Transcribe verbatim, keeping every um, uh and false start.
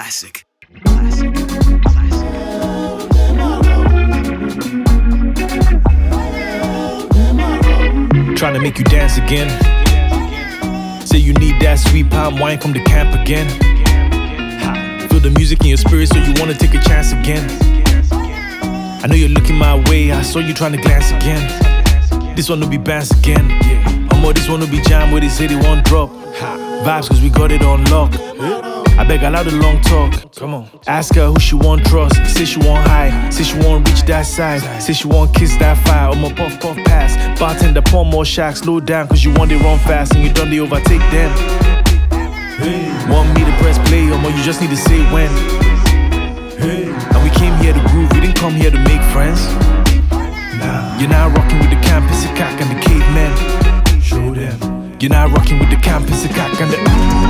Classic. Classic. Trying to make you dance again. Say you need that sweet palm wine from the camp again. Feel the music in your spirit, so you wanna take a chance again. I know you're looking my way, I saw you trying to glance again. This one will be bands again. Omo, this one will be jam where they say they won't drop. Vibes cause we got it on lock. I beg allow the long talk. Come on. Ask her who she want trust. Say she want high. Say she want reach that side. Say she want kiss that fire. Omo puff puff pass. Bartender pour more shots. Slow down cause you want they run fast and you done they overtake them. Hey. Want me to press play, omo you just need to say when. Hey. And we came here to groove, we didn't come here to make friends. Nah. You're now rocking with the campus, the cock and the cavemen. Show them. You're now rocking with the campus, the cock and the